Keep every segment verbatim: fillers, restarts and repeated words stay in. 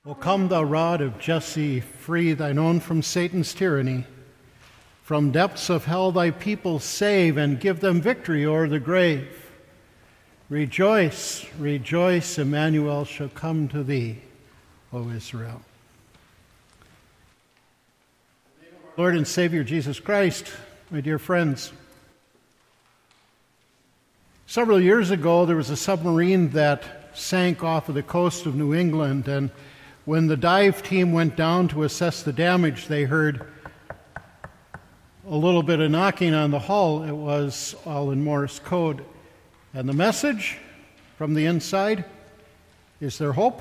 O come, thou rod of Jesse, free thine own from Satan's tyranny. From depths of hell thy people save, and give them victory o'er the grave. Rejoice, rejoice, Emmanuel shall come to thee, O Israel. Lord and Savior Jesus Christ, my dear friends, several years ago there was a submarine that sank off of the coast of New England, and when the dive team went down to assess the damage, they heard a little bit of knocking on the hull. It was all in Morse code. And the message from the inside, is there hope?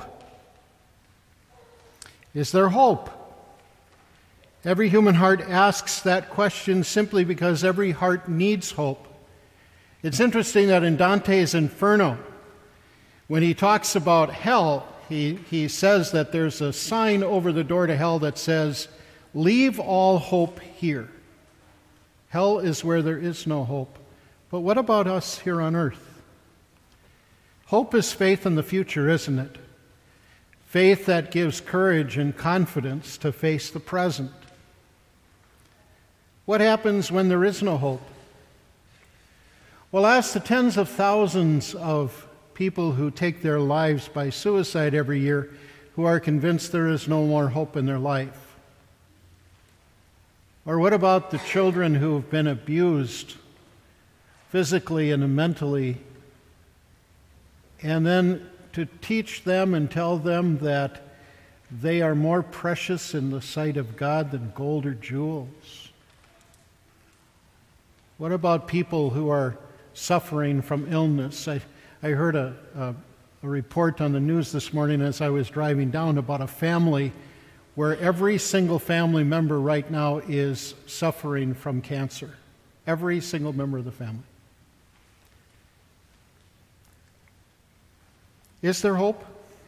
Is there hope? Every human heart asks that question simply because every heart needs hope. It's interesting that in Dante's Inferno, when he talks about hell, he, he says that there's a sign over the door to hell that says, "Leave all hope here." Hell is where there is no hope. But what about us here on earth? Hope is faith in the future, isn't it? Faith that gives courage and confidence to face the present. What happens when there is no hope? Well, ask the tens of thousands of people who take their lives by suicide every year who are convinced there is no more hope in their life. Or what about the children who have been abused physically and mentally, and then to teach them and tell them that they are more precious in the sight of God than gold or jewels? What about people who are suffering from illness? I, I heard a, a, a report on the news this morning as I was driving down about a family where every single family member right now is suffering from cancer. Every single member of the family. Is there hope?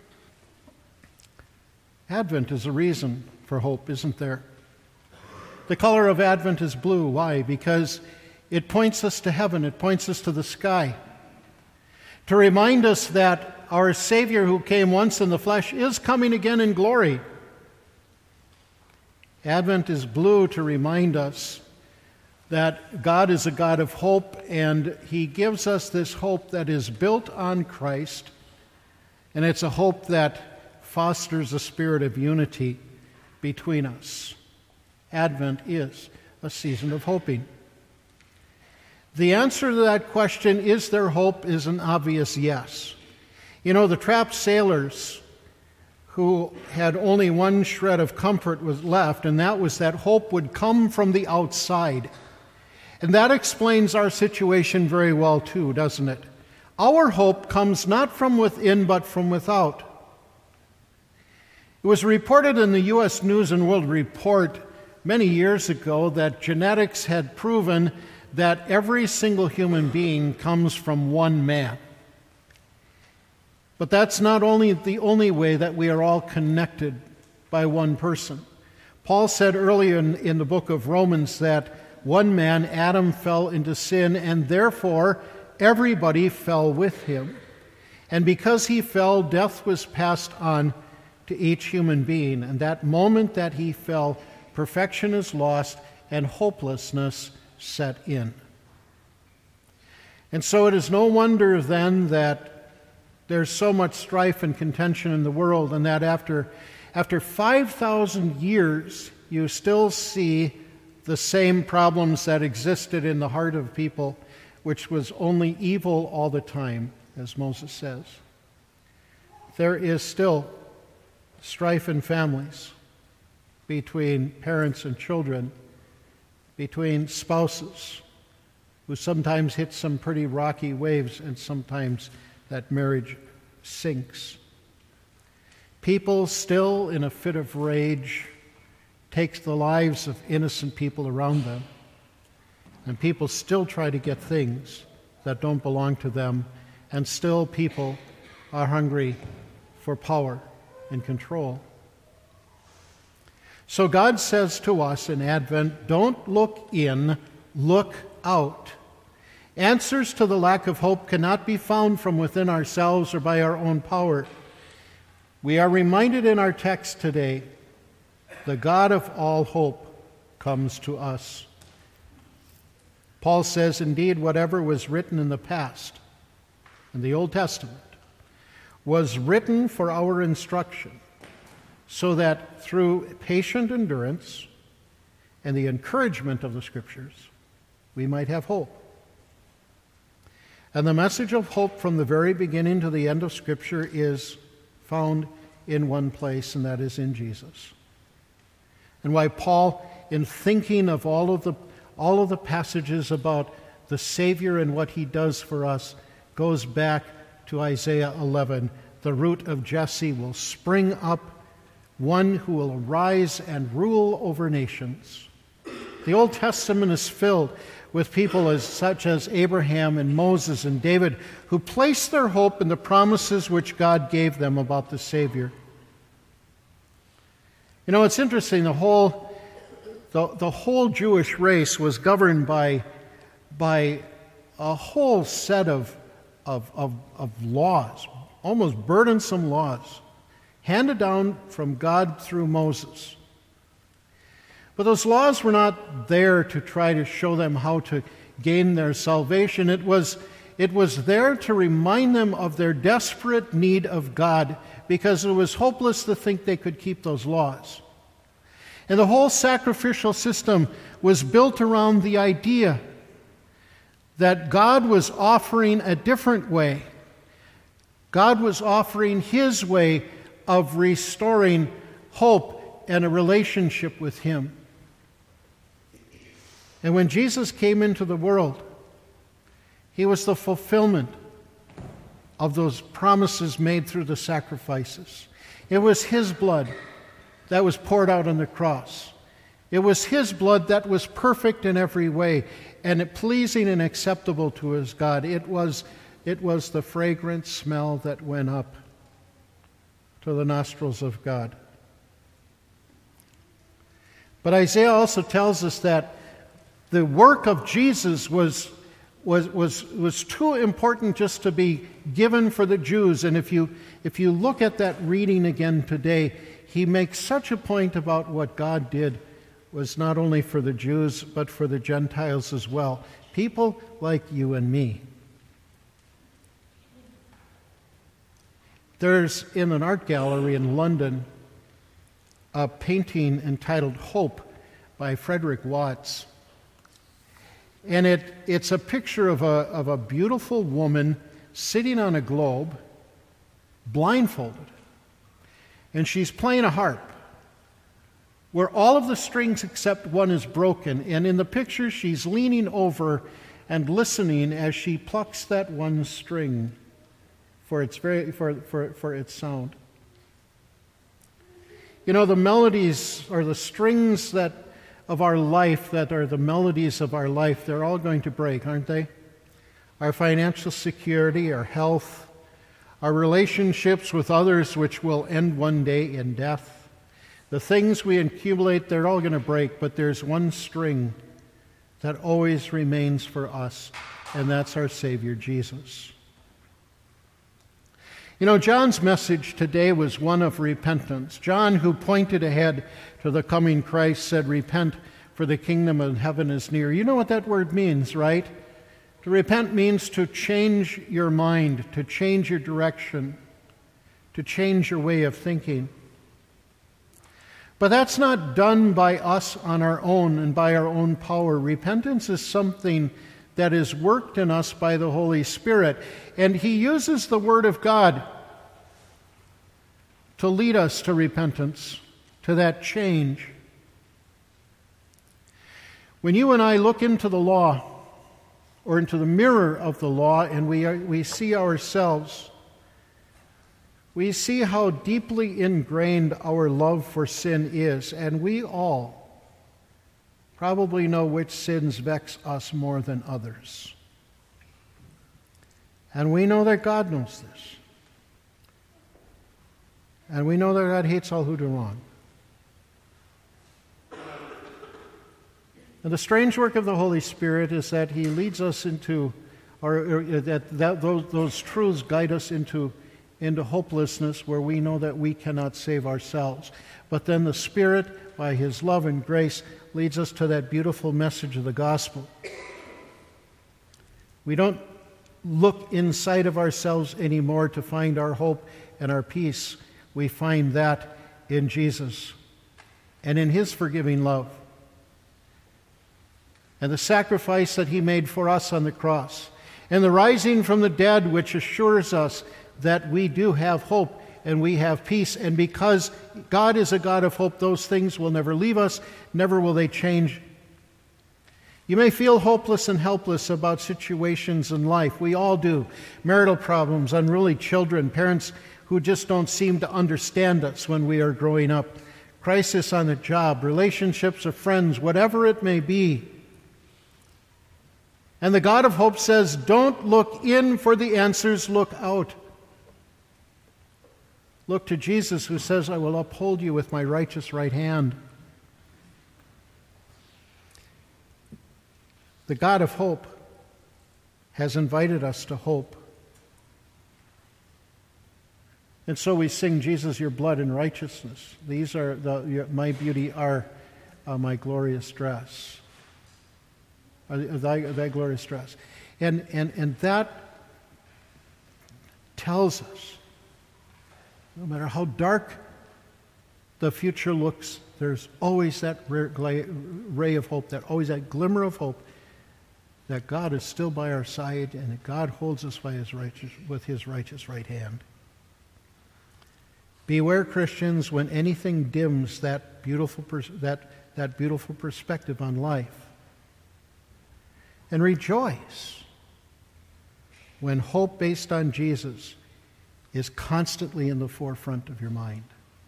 Advent is a reason for hope, isn't there? The color of Advent is blue. Why? Because it points us to heaven. It points us to the sky. To remind us that our Savior who came once in the flesh is coming again in glory. Advent is blue to remind us that God is a God of hope, and He gives us this hope that is built on Christ, and it's a hope that fosters a spirit of unity between us. Advent is a season of hoping. The answer to that question, is there hope, is an obvious yes. You know, the trapped sailors who had only one shred of comfort was left, and that was that hope would come from the outside. And that explains our situation very well too, doesn't it? Our hope comes not from within, but from without. It was reported in the U S News and World Report many years ago that genetics had proven that every single human being comes from one man. But that's not only the only way that we are all connected by one person. Paul said earlier in, in the book of Romans that one man, Adam, fell into sin, and therefore everybody fell with him. And because he fell, death was passed on to each human being. And that moment that he fell, perfection is lost and hopelessness set in. And so it is no wonder then that there's so much strife and contention in the world, and that after, after five thousand years, you still see the same problems that existed in the heart of people, which was only evil all the time, as Moses says. There is still strife in families, between parents and children, between spouses, who sometimes hit some pretty rocky waves, and sometimes that marriage sinks. People still, in a fit of rage, take the lives of innocent people around them, and people still try to get things that don't belong to them, and still people are hungry for power and control. So God says to us in Advent, don't look in, look out. Answers to the lack of hope cannot be found from within ourselves or by our own power. We are reminded in our text today, the God of all hope comes to us. Paul says, indeed, whatever was written in the past, in the Old Testament, was written for our instruction, so that through patient endurance and the encouragement of the Scriptures, we might have hope. And the message of hope from the very beginning to the end of Scripture is found in one place, and that is in Jesus. And why Paul, in thinking of all of the all of the passages about the Savior and what he does for us, goes back to Isaiah eleven. The root of Jesse will spring up, one who will arise and rule over nations. The Old Testament is filled with people as, such as Abraham and Moses and David, who placed their hope in the promises which God gave them about the Savior. You know, it's interesting, the whole the, the whole Jewish race was governed by, by a whole set of, of, of, of laws, almost burdensome laws, handed down from God through Moses. But those laws were not there to try to show them how to gain their salvation. It was, it was there to remind them of their desperate need of God, because it was hopeless to think they could keep those laws. And the whole sacrificial system was built around the idea that God was offering a different way. God was offering His way of restoring hope and a relationship with Him. And when Jesus came into the world, He was the fulfillment of those promises made through the sacrifices. It was His blood that was poured out on the cross. It was His blood that was perfect in every way, and it pleasing and acceptable to His God. It was, it was the fragrant smell that went up to the nostrils of God. But Isaiah also tells us that the work of Jesus was, was, was, was too important just to be given for the Jews. And if you, if you look at that reading again today, he makes such a point about what God did was not only for the Jews, but for the Gentiles as well. People like you and me. There's, in an art gallery in London, a painting entitled Hope by Frederick Watts. And it, it's a picture of a, of a beautiful woman sitting on a globe, blindfolded. And she's playing a harp, where all of the strings except one is broken. And in the picture, she's leaning over and listening as she plucks that one string for its, very, for, for, for its sound. You know, the melodies or the strings that of our life that are the melodies of our life, they're all going to break, aren't they? Our financial security, our health, our relationships with others, which will end one day in death. The things we accumulate, they're all going to break, but there's one string that always remains for us, and that's our Savior, Jesus. You know, John's message today was one of repentance. John, who pointed ahead to the coming Christ, said, "Repent, for the kingdom of heaven is near." You know what that word means, right? To repent means to change your mind, to change your direction, to change your way of thinking. But that's not done by us on our own and by our own power. Repentance is something that is worked in us by the Holy Spirit. And He uses the Word of God to lead us to repentance, to that change. When you and I look into the law, or into the mirror of the law, and we, are, we see ourselves, we see how deeply ingrained our love for sin is, and we all probably know which sins vex us more than others. And we know that God knows this. And we know that God hates all who do wrong. And the strange work of the Holy Spirit is that He leads us into, or, or that, that those, those truths guide us into into hopelessness where we know that we cannot save ourselves. But then the Spirit, by His love and grace, leads us to that beautiful message of the gospel. We don't look inside of ourselves anymore to find our hope and our peace. We find that in Jesus and in His forgiving love and the sacrifice that He made for us on the cross and the rising from the dead, which assures us that we do have hope and we have peace. And because God is a God of hope, those things will never leave us, never will they change. You may feel hopeless and helpless about situations in life. We all do. Marital problems, unruly children, parents who just don't seem to understand us when we are growing up, crisis on the job, relationships of friends, whatever it may be. And the God of hope says, don't look in for the answers, look out. Look to Jesus, who says, I will uphold you with my righteous right hand. The God of hope has invited us to hope. And so we sing, Jesus, your blood and righteousness. These are the, your, my beauty are uh, my glorious dress. Uh, thy, thy glorious dress. And, and, and that tells us, no matter how dark the future looks, there's always that ray of hope, that always that glimmer of hope, that God is still by our side and that God holds us by his righteous, with His righteous right hand. Beware, Christians, when anything dims that beautiful pers- that, that beautiful perspective on life. And rejoice when hope based on Jesus is constantly in the forefront of your mind.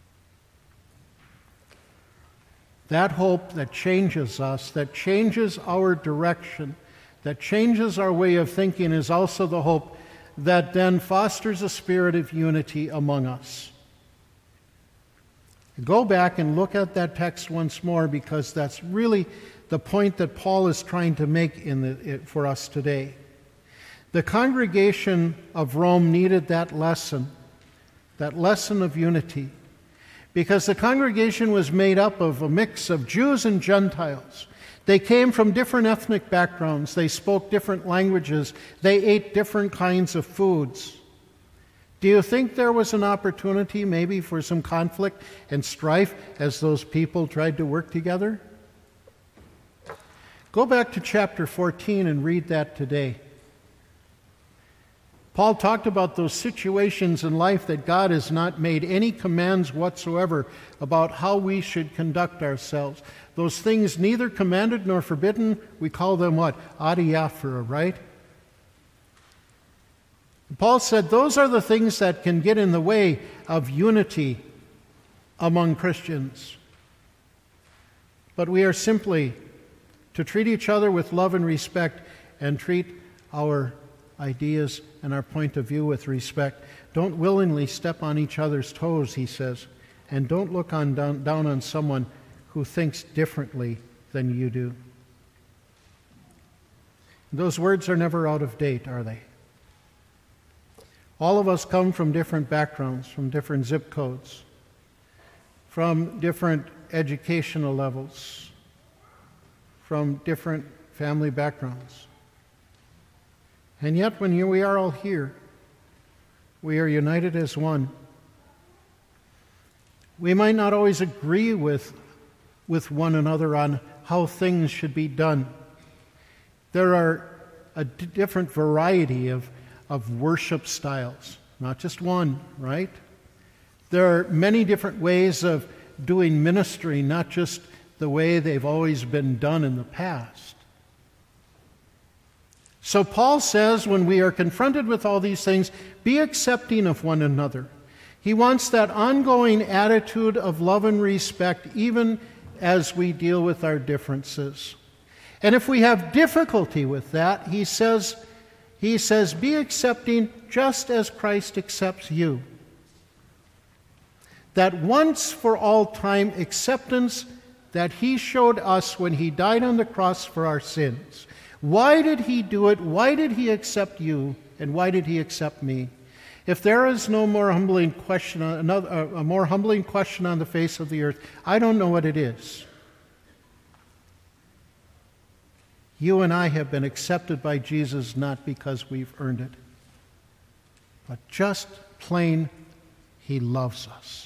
That hope that changes us, that changes our direction, that changes our way of thinking is also the hope that then fosters a spirit of unity among us. Go back and look at that text once more, because that's really the point that Paul is trying to make in the, for us today. The congregation of Rome needed that lesson, that lesson of unity, because the congregation was made up of a mix of Jews and Gentiles. They came from different ethnic backgrounds. They spoke different languages. They ate different kinds of foods. Do you think there was an opportunity maybe for some conflict and strife as those people tried to work together? Go back to chapter fourteen and read that today. Paul talked about those situations in life that God has not made any commands whatsoever about how we should conduct ourselves. Those things neither commanded nor forbidden, we call them what? Adiaphora, right? Paul said those are the things that can get in the way of unity among Christians. But we are simply to treat each other with love and respect and treat our ideas and our point of view with respect. Don't willingly step on each other's toes, he says, and don't look on down, down on someone who thinks differently than you do. Those words are never out of date, are they? All of us come from different backgrounds, from different zip codes, from different educational levels, from different family backgrounds. And yet, when we are all here, we are united as one. We might not always agree with, with one another on how things should be done. There are a d- different variety of, of worship styles, not just one, right? There are many different ways of doing ministry, not just the way they've always been done in the past. So Paul says when we are confronted with all these things, be accepting of one another. He wants that ongoing attitude of love and respect even as we deal with our differences. And if we have difficulty with that, he says, he says, be accepting just as Christ accepts you. That once for all time acceptance that he showed us when he died on the cross for our sins. Why did he do it? Why did he accept you? And why did he accept me? If there is no more humbling question, another, a more humbling question on the face of the earth, I don't know what it is. You and I have been accepted by Jesus not because we've earned it, but just plain, he loves us.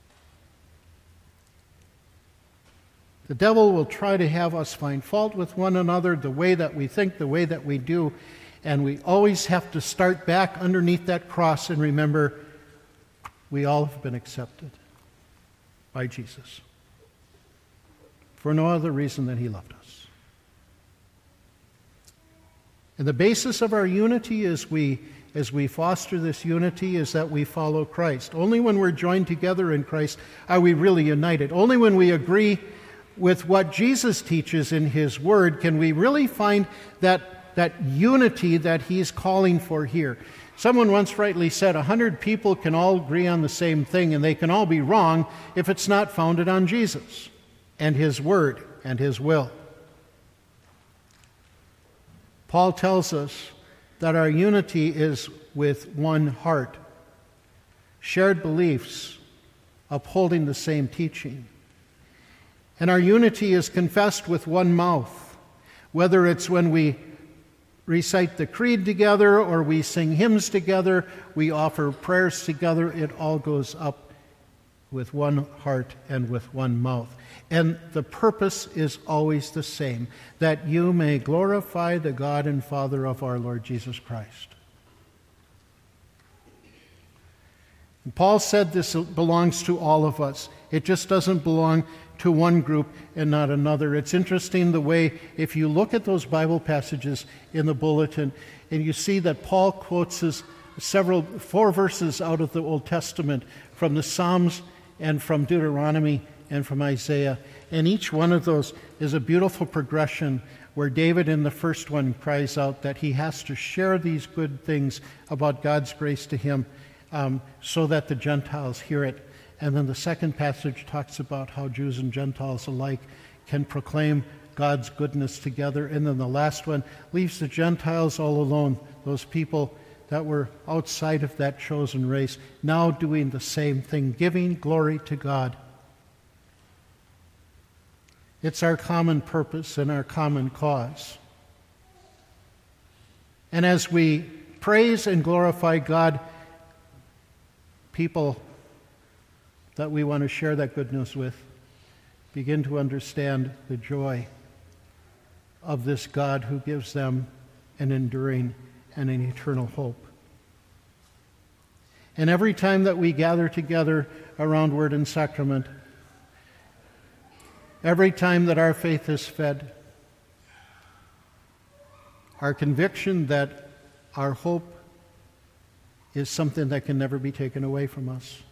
The devil will try to have us find fault with one another, the way that we think, the way that we do, and we always have to start back underneath that cross and remember we all have been accepted by Jesus for no other reason than he loved us. And the basis of our unity as we, as we foster this unity is that we follow Christ. Only when we're joined together in Christ are we really united. Only when we agree with what Jesus teaches in his word can we really find that, that unity that he's calling for here. Someone once rightly said, a hundred people can all agree on the same thing, and they can all be wrong if it's not founded on Jesus and his word and his will. Paul tells us that our unity is with one heart, shared beliefs, upholding the same teaching. And our unity is confessed with one mouth, whether it's when we recite the creed together or we sing hymns together, we offer prayers together, it all goes up with one heart and with one mouth. And the purpose is always the same, that you may glorify the God and Father of our Lord Jesus Christ. And Paul said this belongs to all of us. It just doesn't belong to one group and not another. It's interesting the way, if you look at those Bible passages in the bulletin, and you see that Paul quotes his several, four verses out of the Old Testament from the Psalms and from Deuteronomy and from Isaiah. And each one of those is a beautiful progression where David in the first one cries out that he has to share these good things about God's grace to him um, so that the Gentiles hear it. And then the second passage talks about how Jews and Gentiles alike can proclaim God's goodness together. And then the last one leaves the Gentiles all alone, those people that were outside of that chosen race, now doing the same thing, giving glory to God. It's our common purpose and our common cause. And as we praise and glorify God, people that we want to share that good news with begin to understand the joy of this God who gives them an enduring and an eternal hope. And every time that we gather together around Word and Sacrament, every time that our faith is fed, our conviction that our hope is something that can never be taken away from us.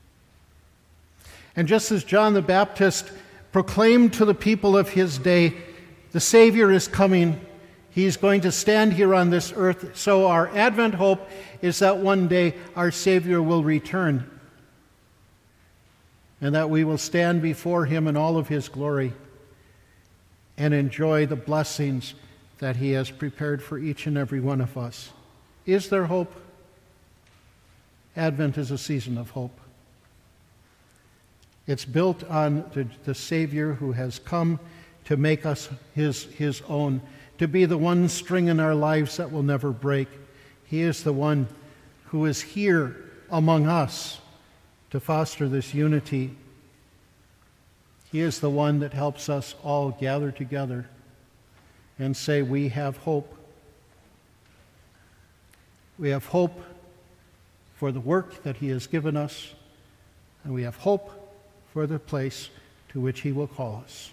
And just as John the Baptist proclaimed to the people of his day, the Savior is coming, he's going to stand here on this earth, so our Advent hope is that one day our Savior will return and that we will stand before him in all of his glory and enjoy the blessings that he has prepared for each and every one of us. Is there hope? Advent is a season of hope. It's built on the, the Savior who has come to make us his, his own, to be the one string in our lives that will never break. He is the one who is here among us to foster this unity. He is the one that helps us all gather together and say, we have hope. We have hope for the work that he has given us, and we have hope for the place to which he will call us.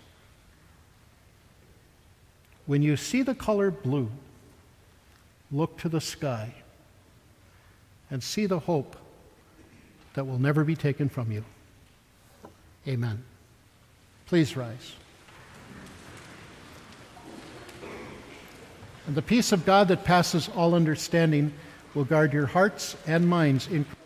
When you see the color blue, look to the sky and see the hope that will never be taken from you. Amen. Please rise. And the peace of God that passes all understanding will guard your hearts and minds in